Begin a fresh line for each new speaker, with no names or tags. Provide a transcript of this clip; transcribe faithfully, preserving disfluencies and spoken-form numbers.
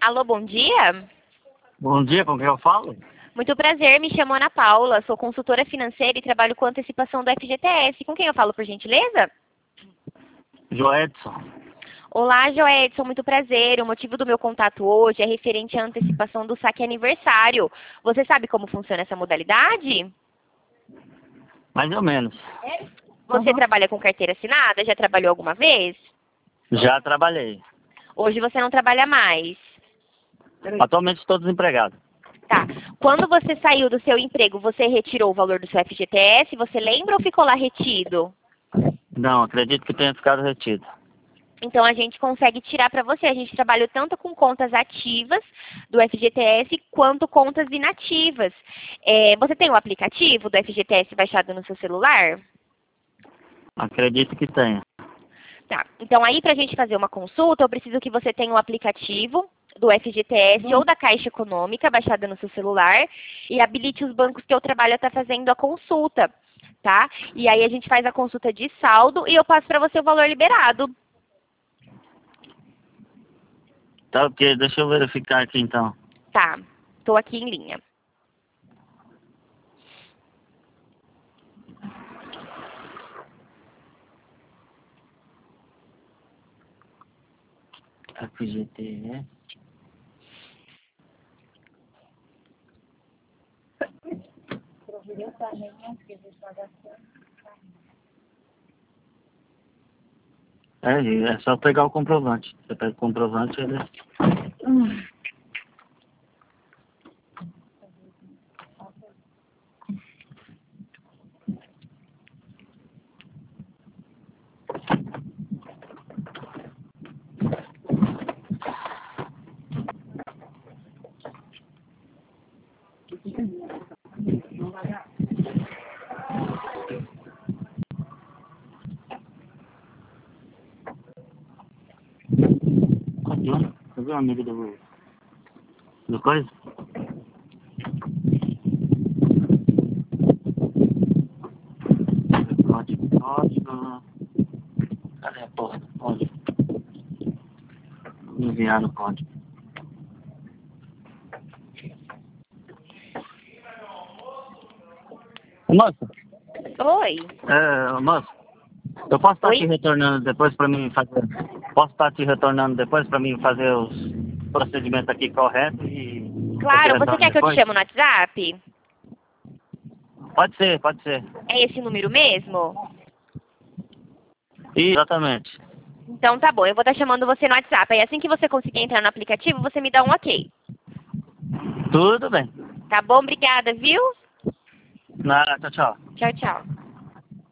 Alô, bom dia.
Bom dia, com quem eu falo?
Muito prazer, me chamo Ana Paula, sou consultora financeira e trabalho com antecipação do F G T S. Com quem eu falo, por gentileza?
Joedson.
Olá, Joedson, muito prazer. O motivo do meu contato hoje é referente à antecipação do saque aniversário. Você sabe como funciona essa modalidade?
Mais ou menos.
Você
Uhum.
trabalha com carteira assinada? Já trabalhou alguma vez?
Já trabalhei.
Hoje você não trabalha mais.
Atualmente estou desempregado.
Tá. Quando você saiu do seu emprego, você retirou o valor do seu F G T S? Você lembra ou ficou lá retido?
Não, acredito que tenha ficado retido.
Então, a gente consegue tirar para você. A gente trabalha tanto com contas ativas do F G T S quanto contas inativas. É, você tem o aplicativo do F G T S baixado no seu celular?
Acredito que tenha.
Tá. Então, aí, para a gente fazer uma consulta, eu preciso que você tenha o aplicativo do F G T S uhum. ou da Caixa Econômica baixada no seu celular e habilite os bancos que eu trabalho a estar fazendo a consulta, tá? E aí, a gente faz a consulta de saldo e eu passo para você o valor liberado.
Tá ok, deixa eu verificar aqui então.
Tá, tô aqui em linha.
F G T S. É, é só pegar o comprovante. Você pega o comprovante e ele... Hum. Cadê o amigo do... do coisa? Código, código... Cadê a porra do código? Enviar o código. Moça?
Oi.
É, moça, eu posso estar
Oi?
te retornando depois para mim fazer... Posso estar te retornando depois para mim fazer os procedimentos aqui corretos e...
Claro, você quer que eu te
depois?
chame no WhatsApp?
Pode ser, pode ser.
É esse número mesmo?
Exatamente.
Então tá bom, eu vou estar chamando você no WhatsApp. Aí assim que você conseguir entrar no aplicativo, você me dá um ok.
Tudo bem.
Tá bom? Obrigada, viu?
Nada, tchau, tchau.
Tchau, tchau.